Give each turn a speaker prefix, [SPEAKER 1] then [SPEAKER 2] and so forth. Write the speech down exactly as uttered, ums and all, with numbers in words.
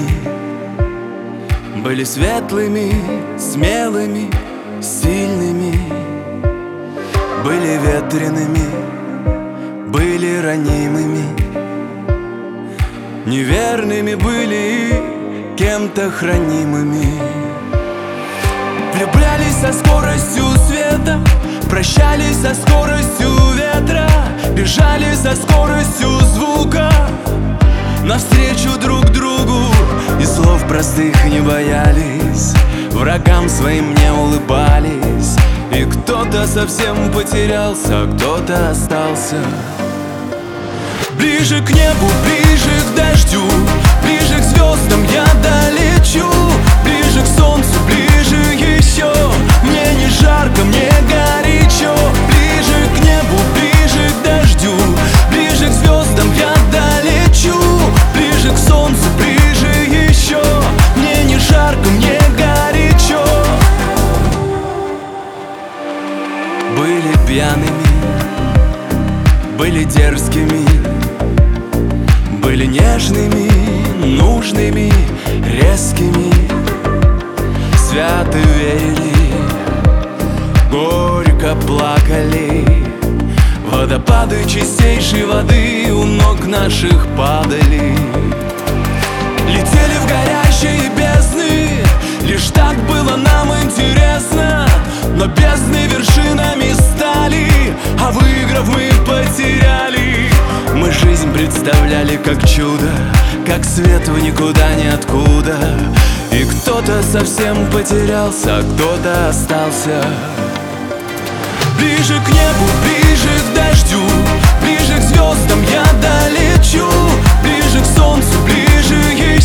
[SPEAKER 1] были светлыми, смелыми, сильными, были ветреными, были ранимыми, неверными были и кем-то хранимыми. Влюблялись со скоростью света, прощались со скоростью ветра, бежали со скоростью звука навстречу друг другу, и слов простых не боялись, врагам своим не улыбались. И кто-то совсем потерялся, а кто-то остался. Ближе к небу, ближе к дождю, ближе к звездам я долечу, ближе к солнцу, ближе еще. Мне не жарко, мне горячо. Ближе к небу, ближе к дождю, ближе к звездам я долечу, ближе к солнцу, ближе еще. Мне не жарко, мне горячо. Были пьяными, были дерзкими, были нежными, нужными, резкими, свято верили, горько плакали. Водопады чистейшей воды у ног наших падали. Летели в горящие бездны, лишь так было нам интересно. Но бездны вершинами стали, а выиграв мы потеряли. Мы жизнь представляли как чудо, как свет в никуда ниоткуда. И кто-то совсем потерялся, а кто-то остался. Ближе к небу, ближе к дождю, ближе к звездам я долечу, ближе к солнцу, ближе